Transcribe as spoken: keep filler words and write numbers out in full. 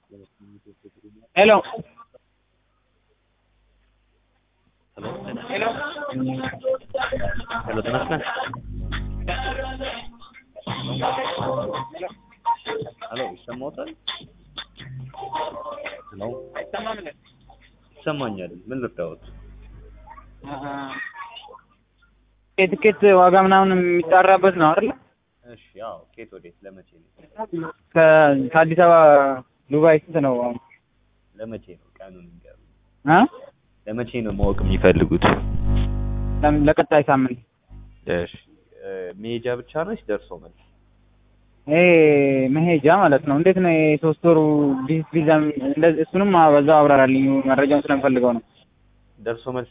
ሄሎ ሄሎ ሄሎ ተመስገን ሄሎ ይሰማዎታል? ሄሎ አይሰማም እንዴ? ይሰማኛል። ምን ልታወት? አሃ የትኬት ዋጋ ምናምን የሚጣራበት ነው አይደል? እሺ ያው ኬት ወዴት ለመቼ ነው? ከአዲስ አበባ ዱባይ ስንት ነው? ለመቼ ነው ቀኑን ንገሩ። አ ለመቼ ነው ማወቅ የሚፈልጉት? ለቀጣይ ሳምንት። እሺ መሄጃ ብቻ ነው ወይስ ደርሶ መልስ? ይሄ መሄጃ ማለት ነው። እንዴት ነው የሶስት ወሩ ቪዛ? እንደዚህ እሱንም በዛው አብራራልኝ፣ መረጃውን ስለምፈልገው ነው። ደርሶ መልስ